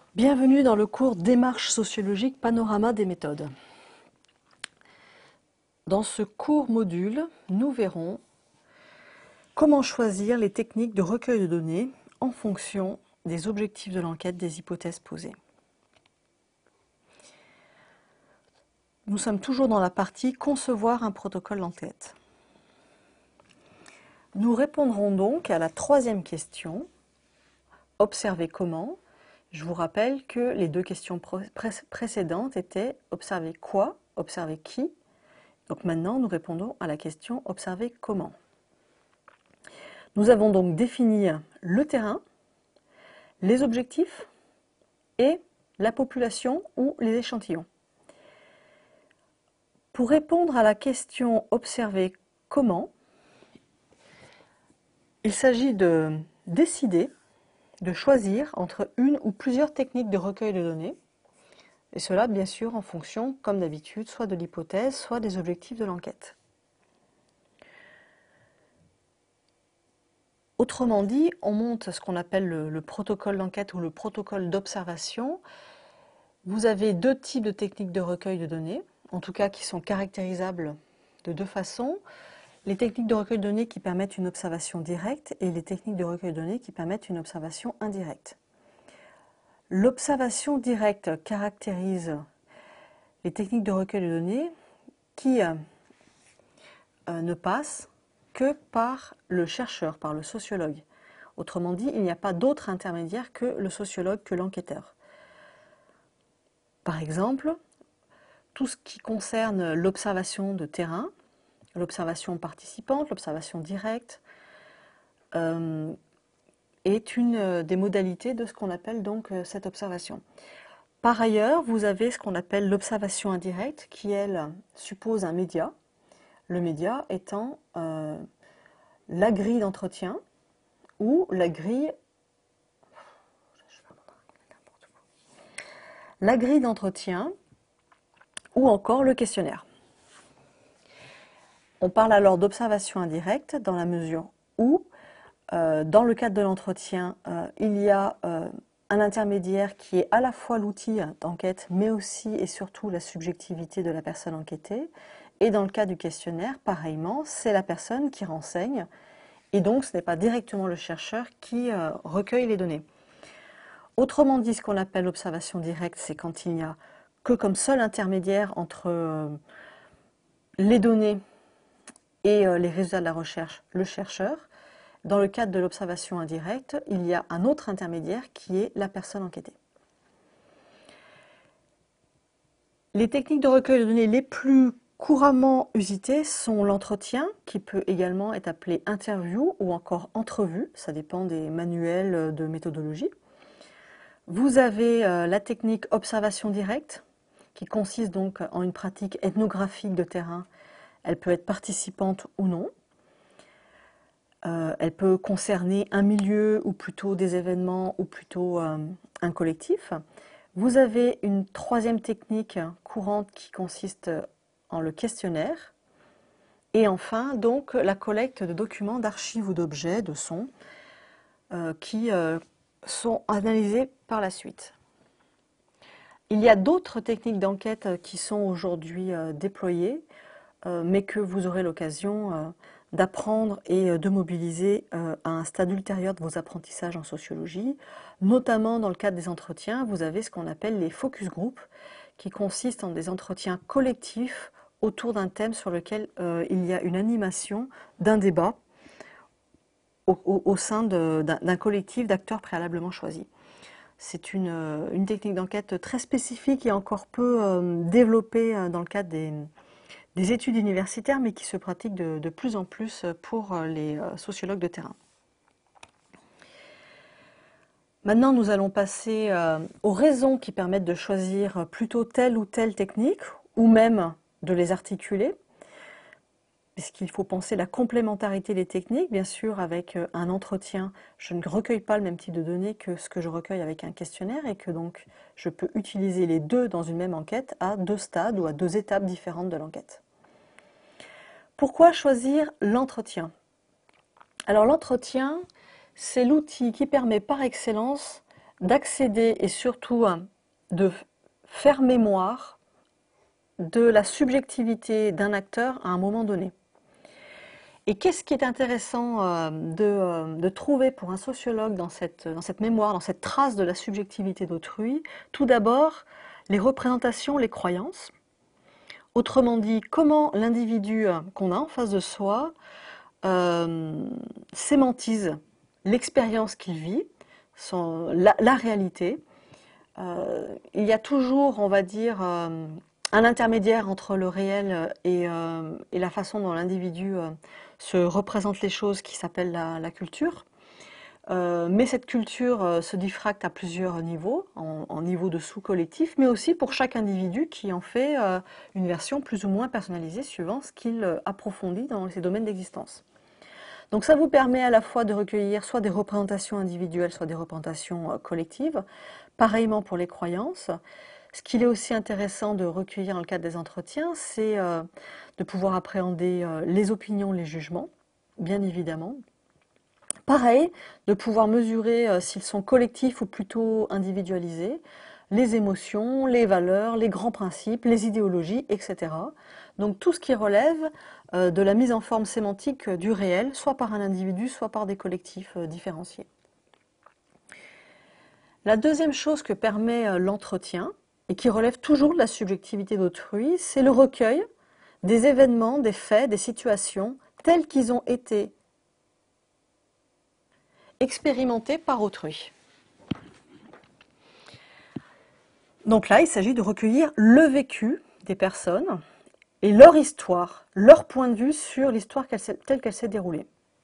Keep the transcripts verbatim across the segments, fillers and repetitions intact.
Bienvenue dans le cours Démarche sociologique, panorama des méthodes. Dans ce court module, nous verrons comment choisir les techniques de recueil de données en fonction des objectifs de l'enquête, des hypothèses posées. Nous sommes toujours dans la partie concevoir un protocole d'enquête. Nous répondrons donc à la troisième question, observer comment. Je vous rappelle que les deux questions précédentes étaient observer quoi, observer qui. Donc maintenant, nous répondons à la question observer comment. Nous avons donc défini le terrain, les objectifs et la population ou les échantillons. Pour répondre à la question observer comment, il s'agit de décider, de choisir entre une ou plusieurs techniques de recueil de données, et cela bien sûr en fonction, comme d'habitude, soit de l'hypothèse, soit des objectifs de l'enquête. Autrement dit, on monte ce qu'on appelle le, le protocole d'enquête ou le protocole d'observation. Vous avez deux types de techniques de recueil de données, en tout cas qui sont caractérisables de deux façons. Les techniques de recueil de données qui permettent une observation directe et les techniques de recueil de données qui permettent une observation indirecte. L'observation directe caractérise les techniques de recueil de données qui euh, euh, ne passent que par le chercheur, par le sociologue. Autrement dit, il n'y a pas d'autre intermédiaire que le sociologue, que l'enquêteur. Par exemple, tout ce qui concerne l'observation de terrain, l'observation participante, l'observation directe, euh, est une des modalités de ce qu'on appelle donc cette observation. Par ailleurs, vous avez ce qu'on appelle l'observation indirecte, qui elle suppose un média, le média étant euh, la grille d'entretien ou la grille, la grille d'entretien ou encore le questionnaire. On parle alors d'observation indirecte dans la mesure où, euh, dans le cadre de l'entretien, euh, il y a euh, un intermédiaire qui est à la fois l'outil d'enquête, mais aussi et surtout la subjectivité de la personne enquêtée. Et dans le cas du questionnaire, pareillement, c'est la personne qui renseigne, et donc ce n'est pas directement le chercheur qui euh, recueille les données. Autrement dit, ce qu'on appelle l'observation directe, c'est quand il n'y a que comme seul intermédiaire entre euh, les données et euh, les résultats de la recherche, le chercheur. Dans le cadre de l'observation indirecte, il y a un autre intermédiaire qui est la personne enquêtée. Les techniques de recueil de données les plus couramment usitées sont l'entretien, qui peut également être appelé interview ou encore entrevue, ça dépend des manuels de méthodologie. Vous avez euh, la technique observation directe, qui consiste donc en une pratique ethnographique de terrain. Elle peut être participante ou non. Euh, elle peut concerner un milieu ou plutôt des événements ou plutôt euh, un collectif. Vous avez une troisième technique courante qui consiste en le questionnaire. Et enfin, donc, la collecte de documents, d'archives ou d'objets, de sons, euh, qui euh, sont analysés par la suite. Il y a d'autres techniques d'enquête qui sont aujourd'hui euh, déployées, euh, mais que vous aurez l'occasion euh, d'apprendre et de mobiliser euh, à un stade ultérieur de vos apprentissages en sociologie. Notamment dans le cadre des entretiens, vous avez ce qu'on appelle les focus group, qui consistent en des entretiens collectifs autour d'un thème sur lequel euh, il y a une animation d'un débat au, au, au sein d'un collectif d'acteurs préalablement choisis. C'est une, une technique d'enquête très spécifique et encore peu euh, développée dans le cadre des, des études universitaires, mais qui se pratique de, de plus en plus pour les sociologues de terrain. Maintenant, nous allons passer euh, aux raisons qui permettent de choisir plutôt telle ou telle technique, ou même de les articuler, puisqu'il faut penser la complémentarité des techniques. Bien sûr, avec un entretien, je ne recueille pas le même type de données que ce que je recueille avec un questionnaire, et que donc je peux utiliser les deux dans une même enquête à deux stades ou à deux étapes différentes de l'enquête. Pourquoi choisir l'entretien? Alors l'entretien, c'est l'outil qui permet par excellence d'accéder et surtout hein, de faire mémoire de la subjectivité d'un acteur à un moment donné. Et qu'est-ce qui est intéressant euh, de, euh, de trouver pour un sociologue dans cette, dans cette mémoire, dans cette trace de la subjectivité d'autrui? Tout d'abord, les représentations, les croyances. Autrement dit, comment l'individu qu'on a en face de soi euh, sémantise l'expérience qu'il vit, son, la, la réalité. Euh, il y a toujours, on va dire, euh, un intermédiaire entre le réel et, euh, et la façon dont l'individu euh, se représente les choses qui s'appelle la, la culture. Euh, mais cette culture euh, se diffracte à plusieurs niveaux, en, en niveau de sous-collectif, mais aussi pour chaque individu qui en fait euh, une version plus ou moins personnalisée suivant ce qu'il euh, approfondit dans ses domaines d'existence. Donc ça vous permet à la fois de recueillir soit des représentations individuelles, soit des représentations euh, collectives. Pareillement pour les croyances. Ce qu'il est aussi intéressant de recueillir dans le cadre des entretiens, c'est euh, de pouvoir appréhender euh, les opinions, les jugements, bien évidemment. Pareil, de pouvoir mesurer euh, s'ils sont collectifs ou plutôt individualisés, les émotions, les valeurs, les grands principes, les idéologies, et cetera. Donc tout ce qui relève euh, de la mise en forme sémantique du réel, soit par un individu, soit par des collectifs euh, différenciés. La deuxième chose que permet euh, l'entretien, et qui relève toujours de la subjectivité d'autrui, c'est le recueil des événements, des faits, des situations tels qu'ils ont été expérimentés par autrui. Donc là, il s'agit de recueillir le vécu des personnes et leur histoire, leur point de vue sur l'histoire telle qu'elle s'est déroulée.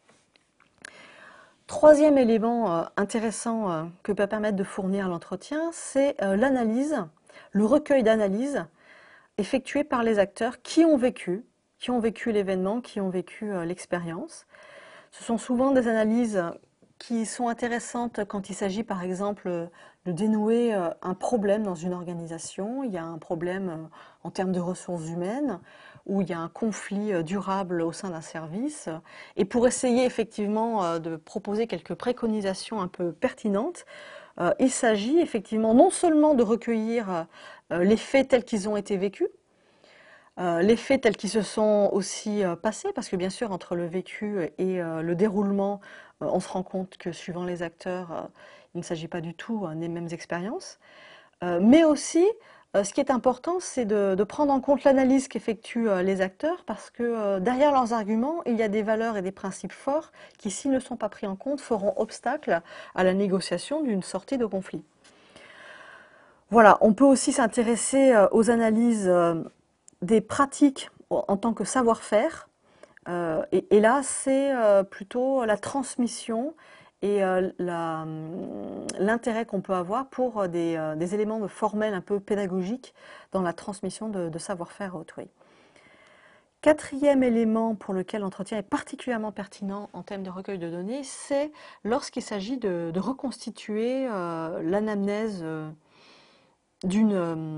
Troisième élément euh, intéressant euh, que peut permettre de fournir l'entretien, c'est euh, l'analyse, le recueil d'analyse effectué par les acteurs qui ont vécu, qui ont vécu l'événement, qui ont vécu euh, l'expérience. Ce sont souvent des analyses qui sont intéressantes quand il s'agit par exemple de dénouer euh, un problème dans une organisation. Il y a un problème euh, en termes de ressources humaines, où il y a un conflit euh, durable au sein d'un service. Et pour essayer effectivement euh, de proposer quelques préconisations un peu pertinentes, euh, il s'agit effectivement non seulement de recueillir euh, les faits tels qu'ils ont été vécus, euh, les faits tels qu'ils se sont aussi euh, passés, parce que bien sûr entre le vécu et euh, le déroulement, euh, on se rend compte que suivant les acteurs, euh, il ne s'agit pas du tout euh, des mêmes expériences. Euh, mais aussi, euh, ce qui est important, c'est de, de prendre en compte l'analyse qu'effectuent euh, les acteurs, parce que euh, derrière leurs arguments, il y a des valeurs et des principes forts qui, s'ils ne sont pas pris en compte, feront obstacle à la négociation d'une sortie de conflit. Voilà, on peut aussi s'intéresser euh, aux analyses euh, des pratiques en tant que savoir-faire. Euh, et, et là, c'est euh, plutôt la transmission et euh, l'intérêt qu'on peut avoir pour des, euh, des éléments formels un peu pédagogiques dans la transmission de, de savoir-faire à autrui. Quatrième élément pour lequel l'entretien est particulièrement pertinent en termes de recueil de données, c'est lorsqu'il s'agit de, de reconstituer euh, l'anamnèse euh, d'une euh,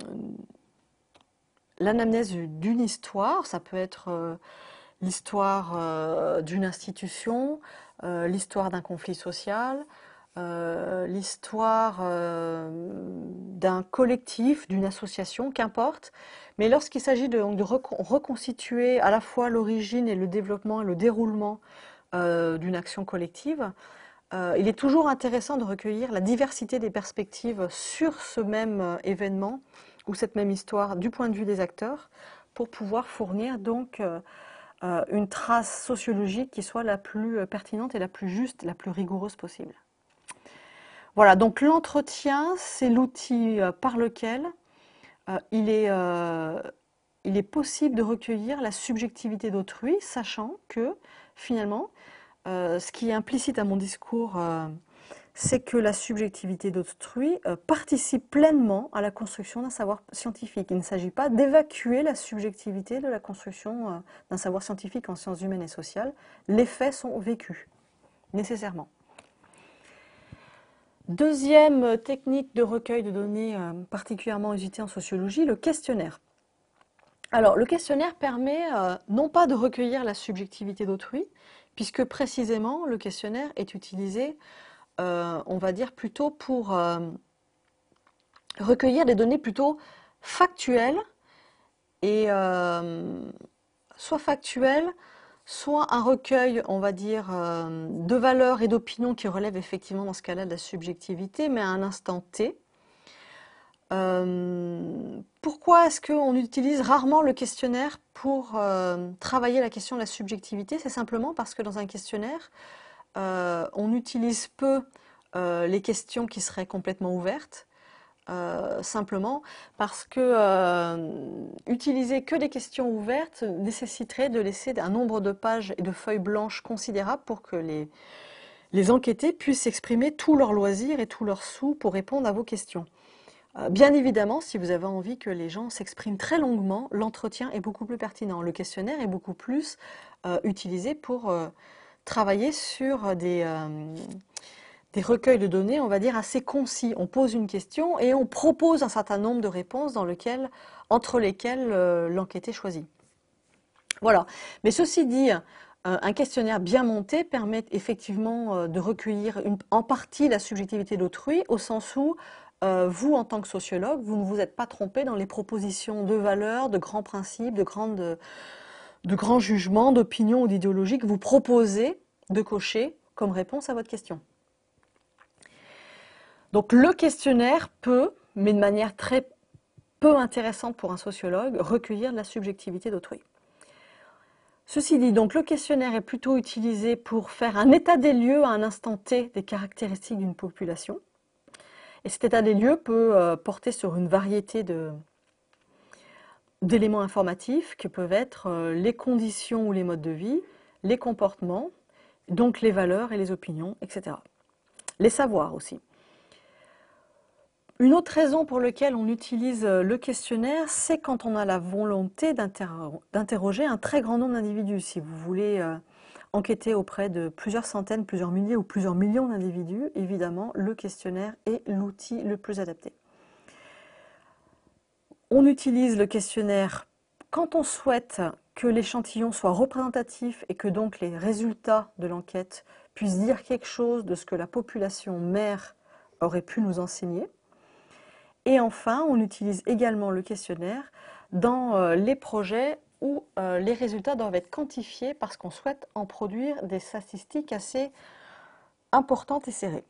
l'anamnèse d'une histoire. Ça peut être euh, l'histoire euh, d'une institution, euh, l'histoire d'un conflit social, euh, l'histoire euh, d'un collectif, d'une association, qu'importe. Mais lorsqu'il s'agit de, de reconstituer à la fois l'origine et le développement et le déroulement euh, d'une action collective, euh, il est toujours intéressant de recueillir la diversité des perspectives sur ce même euh, événement ou cette même histoire du point de vue des acteurs pour pouvoir fournir donc euh, euh, une trace sociologique qui soit la plus pertinente et la plus juste, la plus rigoureuse possible. Voilà, donc l'entretien, c'est l'outil euh, par lequel euh, il est, euh, il est possible de recueillir la subjectivité d'autrui, sachant que finalement, euh, ce qui est implicite à mon discours, euh, c'est que la subjectivité d'autrui euh, participe pleinement à la construction d'un savoir scientifique. Il ne s'agit pas d'évacuer la subjectivité de la construction euh, d'un savoir scientifique en sciences humaines et sociales. Les faits sont vécus, nécessairement. Deuxième technique de recueil de données euh, particulièrement usitée en sociologie, le questionnaire. Alors, le questionnaire permet euh, non pas de recueillir la subjectivité d'autrui, puisque précisément le questionnaire est utilisé euh, on va dire plutôt pour euh, recueillir des données plutôt factuelles et euh, soit factuelles, soit un recueil, on va dire, euh, de valeurs et d'opinions qui relèvent effectivement dans ce cas-là de la subjectivité, mais à un instant T. Euh, pourquoi est-ce qu'on utilise rarement le questionnaire pour euh, travailler la question de la subjectivité? C'est simplement parce que dans un questionnaire, euh, on utilise peu euh, les questions qui seraient complètement ouvertes. Euh, simplement parce que euh, utiliser que des questions ouvertes nécessiterait de laisser un nombre de pages et de feuilles blanches considérable pour que les, les enquêtés puissent exprimer tout leur loisir et tout leur sou pour répondre à vos questions. Euh, bien évidemment, si vous avez envie que les gens s'expriment très longuement, l'entretien est beaucoup plus pertinent. Le questionnaire est beaucoup plus euh, utilisé pour euh, travailler sur des... Euh, des recueils de données, on va dire, assez concis. On pose une question et on propose un certain nombre de réponses dans lequel, entre lesquelles euh, l'enquêté choisit. Voilà. Mais ceci dit, euh, un questionnaire bien monté permet effectivement euh, de recueillir une, en partie la subjectivité d'autrui, au sens où euh, vous, en tant que sociologue, vous ne vous êtes pas trompé dans les propositions de valeurs, de grands principes, de, grandes, de grands jugements, d'opinions ou d'idéologies que vous proposez de cocher comme réponse à votre question. Donc le questionnaire peut, mais de manière très peu intéressante pour un sociologue, recueillir de la subjectivité d'autrui. Ceci dit, donc le questionnaire est plutôt utilisé pour faire un état des lieux à un instant T des caractéristiques d'une population. Et cet état des lieux peut euh, porter sur une variété de, d'éléments informatifs qui peuvent être euh, les conditions ou les modes de vie, les comportements, donc les valeurs et les opinions, et cetera. Les savoirs aussi. Une autre raison pour laquelle on utilise le questionnaire, c'est quand on a la volonté d'interroger un très grand nombre d'individus. Si vous voulez euh, enquêter auprès de plusieurs centaines, plusieurs milliers ou plusieurs millions d'individus, évidemment, le questionnaire est l'outil le plus adapté. On utilise le questionnaire quand on souhaite que l'échantillon soit représentatif et que donc les résultats de l'enquête puissent dire quelque chose de ce que la population mère aurait pu nous enseigner. Et enfin, on utilise également le questionnaire dans euh, les projets où euh, les résultats doivent être quantifiés parce qu'on souhaite en produire des statistiques assez importantes et serrées.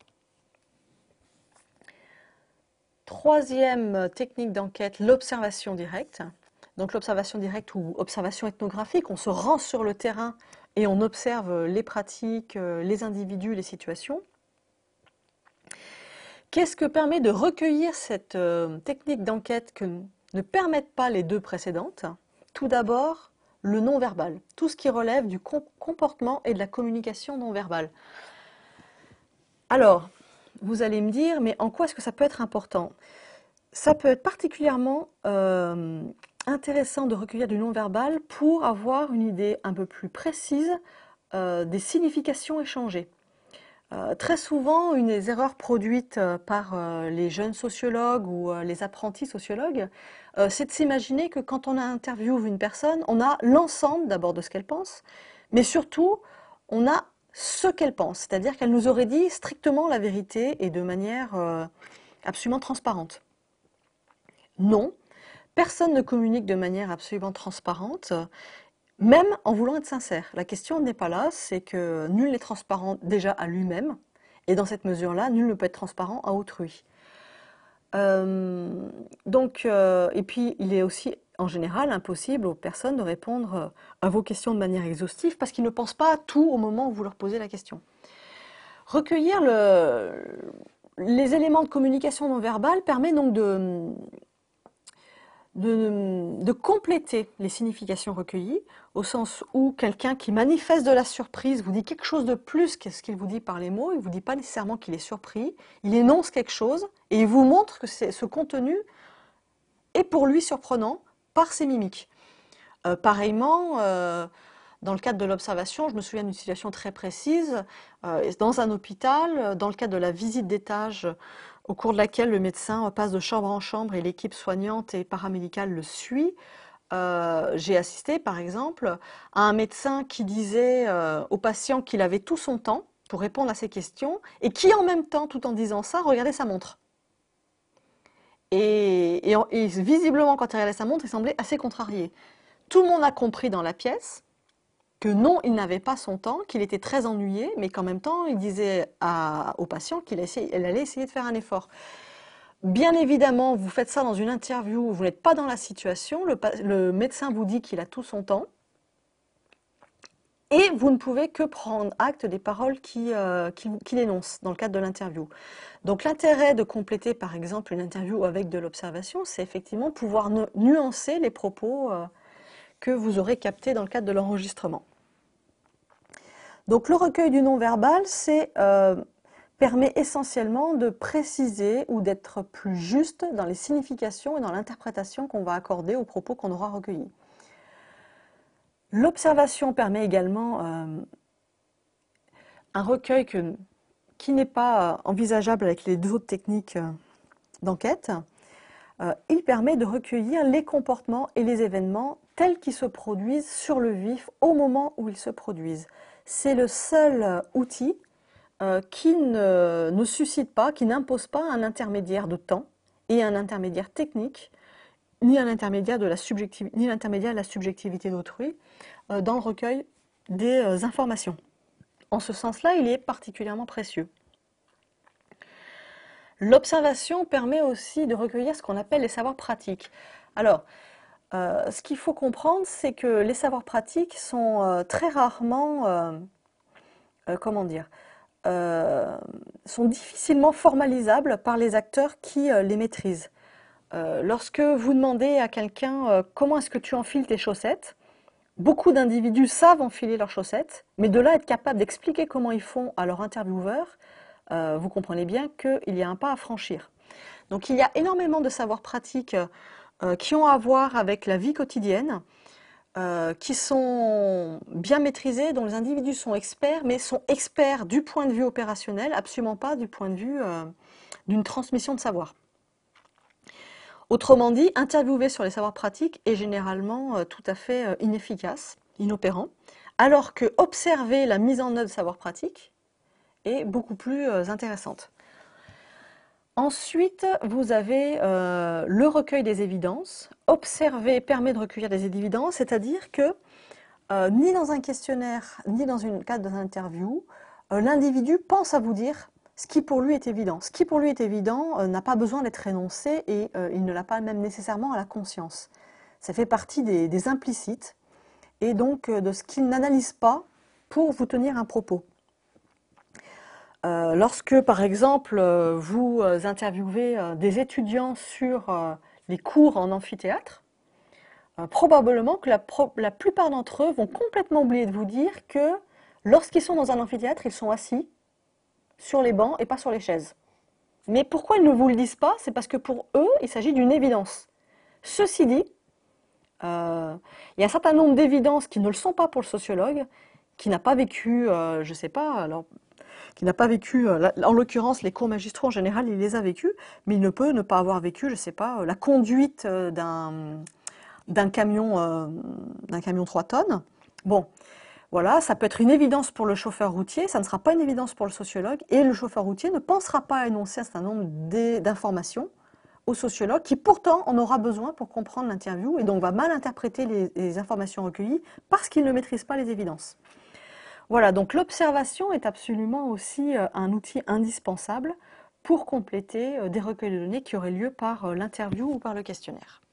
Troisième technique d'enquête, l'observation directe. Donc l'observation directe ou observation ethnographique, on se rend sur le terrain et on observe les pratiques, les individus, les situations. Qu'est-ce que permet de recueillir cette euh, technique d'enquête que ne permettent pas les deux précédentes? Tout d'abord, le non-verbal, tout ce qui relève du comportement et de la communication non-verbale. Alors, vous allez me dire, mais en quoi est-ce que ça peut être important? Ça peut être particulièrement euh, intéressant de recueillir du non-verbal pour avoir une idée un peu plus précise euh, des significations échangées. Euh, très souvent, une des erreurs produites euh, par euh, les jeunes sociologues ou euh, les apprentis sociologues, euh, c'est de s'imaginer que quand on interviewe une personne, on a l'ensemble d'abord de ce qu'elle pense, mais surtout, on a ce qu'elle pense, c'est-à-dire qu'elle nous aurait dit strictement la vérité et de manière euh, absolument transparente. Non, personne ne communique de manière absolument transparente, même en voulant être sincère. La question n'est pas là, c'est que nul n'est transparent déjà à lui-même, et dans cette mesure-là, nul ne peut être transparent à autrui. Euh, donc, euh, et puis, il est aussi, en général, impossible aux personnes de répondre à vos questions de manière exhaustive, parce qu'ils ne pensent pas à tout au moment où vous leur posez la question. Recueillir le, les éléments de communication non verbale permet donc de... De, de compléter les significations recueillies, au sens où quelqu'un qui manifeste de la surprise vous dit quelque chose de plus que ce qu'il vous dit par les mots, il ne vous dit pas nécessairement qu'il est surpris, il énonce quelque chose et il vous montre que ce contenu est pour lui surprenant par ses mimiques. Euh, pareillement, euh, dans le cadre de l'observation, je me souviens d'une situation très précise, euh, dans un hôpital, dans le cadre de la visite d'étage, au cours de laquelle le médecin passe de chambre en chambre et l'équipe soignante et paramédicale le suit. Euh, j'ai assisté, par exemple, à un médecin qui disait euh, au patient qu'il avait tout son temps, pour répondre à ces questions, et qui en même temps, tout en disant ça, regardait sa montre. Et, et, et visiblement, quand il regardait sa montre, il semblait assez contrarié. Tout le monde a compris dans la pièce que non, il n'avait pas son temps, qu'il était très ennuyé, mais qu'en même temps, il disait à, au patient qu'il allait essayer de faire un effort. Bien évidemment, vous faites ça dans une interview, vous n'êtes pas dans la situation, le, le médecin vous dit qu'il a tout son temps, et vous ne pouvez que prendre acte des paroles qu'il euh, qui, qui énonce dans le cadre de l'interview. Donc l'intérêt de compléter par exemple une interview avec de l'observation, c'est effectivement pouvoir nu nuancer les propos euh, que vous aurez captés dans le cadre de l'enregistrement. Donc le recueil du non-verbal, c'est... Euh, permet essentiellement de préciser ou d'être plus juste dans les significations et dans l'interprétation qu'on va accorder aux propos qu'on aura recueillis. L'observation permet également euh, un recueil que, qui n'est pas envisageable avec les deux autres techniques d'enquête. Euh, il permet de recueillir les comportements et les événements tels qu'ils se produisent sur le vif au moment où ils se produisent. C'est le seul outil Euh, qui ne, ne suscite pas, qui n'impose pas un intermédiaire de temps et un intermédiaire technique, ni un intermédiaire de la subjectivité, ni l'intermédiaire de la subjectivité d'autrui euh, dans le recueil des euh, informations. En ce sens-là, il est particulièrement précieux. L'observation permet aussi de recueillir ce qu'on appelle les savoirs pratiques. Alors, euh, ce qu'il faut comprendre, c'est que les savoirs pratiques sont euh, très rarement, euh, euh, comment dire, Euh, sont difficilement formalisables par les acteurs qui euh, les maîtrisent. Euh, lorsque vous demandez à quelqu'un euh, comment est-ce que tu enfiles tes chaussettes, beaucoup d'individus savent enfiler leurs chaussettes, mais de là être capable d'expliquer comment ils font à leur intervieweur, euh, vous comprenez bien qu'il y a un pas à franchir. Donc il y a énormément de savoirs pratiques euh, qui ont à voir avec la vie quotidienne, Euh, qui sont bien maîtrisés, dont les individus sont experts, mais sont experts du point de vue opérationnel, absolument pas du point de vue euh, d'une transmission de savoir. Autrement dit, interviewer sur les savoirs pratiques est généralement euh, tout à fait euh, inefficace, inopérant, alors que observer la mise en œuvre de savoirs pratiques est beaucoup plus euh, intéressante. Ensuite, vous avez euh, le recueil des évidences. Observer permet de recueillir des évidences, c'est-à-dire que euh, ni dans un questionnaire, ni dans une cadre d'interview, euh, l'individu pense à vous dire ce qui pour lui est évident. Ce qui pour lui est évident euh, n'a pas besoin d'être énoncé et euh, il ne l'a pas même nécessairement à la conscience. Ça fait partie des, des implicites et donc euh, de ce qu'il n'analyse pas pour vous tenir un propos. Euh, lorsque, par exemple, euh, vous euh, interviewez euh, des étudiants sur euh, les cours en amphithéâtre, euh, probablement que la, pro la plupart d'entre eux vont complètement oublier de vous dire que lorsqu'ils sont dans un amphithéâtre, ils sont assis sur les bancs et pas sur les chaises. Mais pourquoi ils ne vous le disent pas? C'est parce que pour eux, il s'agit d'une évidence. Ceci dit, euh, il y a un certain nombre d'évidences qui ne le sont pas pour le sociologue, qui n'a pas vécu, euh, je ne sais pas, alors... qui n'a pas vécu, en l'occurrence les cours magistraux en général, il les a vécus, mais il ne peut ne pas avoir vécu, je ne sais pas, la conduite d'un d'un camion, euh, d'un camion trois tonnes. Bon, voilà, ça peut être une évidence pour le chauffeur routier, ça ne sera pas une évidence pour le sociologue, et le chauffeur routier ne pensera pas à énoncer un certain nombre d'informations au sociologue, qui pourtant en aura besoin pour comprendre l'interview, et donc va mal interpréter les, les informations recueillies parce qu'il ne maîtrise pas les évidences. Voilà, donc l'observation est absolument aussi un outil indispensable pour compléter des recueils de données qui auraient lieu par l'interview ou par le questionnaire.